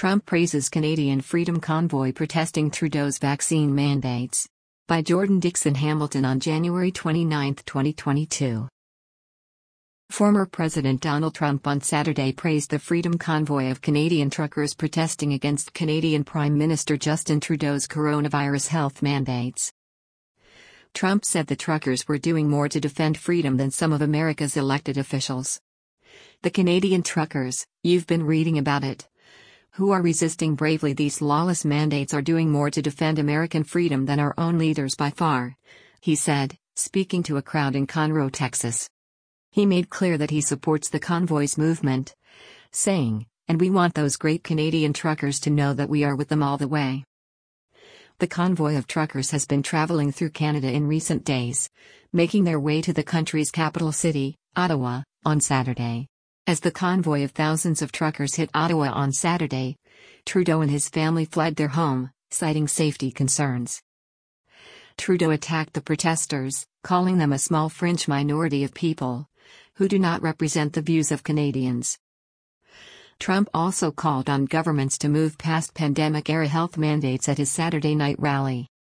Trump praises Canadian Freedom Convoy protesting Trudeau's vaccine mandates. By Jordan Dixon Hamilton on January 29, 2022. Former President Donald Trump on Saturday praised the Freedom Convoy of Canadian truckers protesting against Canadian Prime Minister Justin Trudeau's coronavirus health mandates. Trump said the truckers were doing more to defend freedom than some of America's elected officials. The Canadian truckers, you've been reading about it, who are resisting bravely these lawless mandates are doing more to defend American freedom than our own leaders by far, he said, speaking to a crowd in Conroe, Texas. He made clear that he supports the convoy's movement, saying, "And we want those great Canadian truckers to know that we are with them all the way." The convoy of truckers has been traveling through Canada in recent days, making their way to the country's capital city, Ottawa, on Saturday. As the convoy of thousands of truckers hit Ottawa on Saturday, Trudeau and his family fled their home, citing safety concerns. Trudeau attacked the protesters, calling them a small fringe minority of people who do not represent the views of Canadians. Trump also called on governments to move past pandemic-era health mandates at his Saturday night rally.